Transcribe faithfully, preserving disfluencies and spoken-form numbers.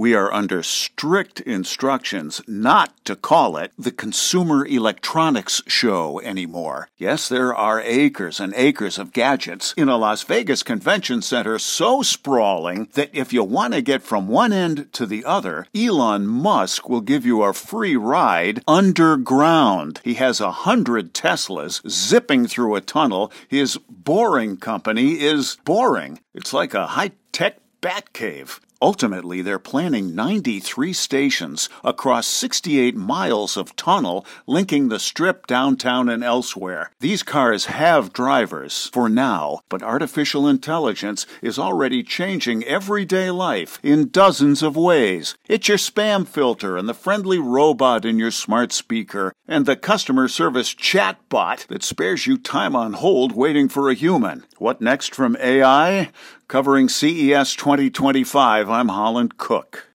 we are under strict instructions not to call it the Consumer Electronics Show anymore. Yes, there are acres and acres of gadgets in a Las Vegas convention center so sprawling that if you want to get from one end to the other, Elon Musk will give you a free ride underground. He has a hundred Teslas zipping through a tunnel. His boring company is boring. It's like a high-tech bat cave. Ultimately, they're planning ninety-three stations across sixty-eight miles of tunnel linking the Strip downtown and elsewhere. These cars have drivers for now, but artificial intelligence is already changing everyday life in dozens of ways. It's your spam filter and the friendly robot in your smart speaker and the customer service chatbot that spares you time on hold waiting for a human. What next from A I? Covering C E S twenty twenty-five, I'm Holland Cook.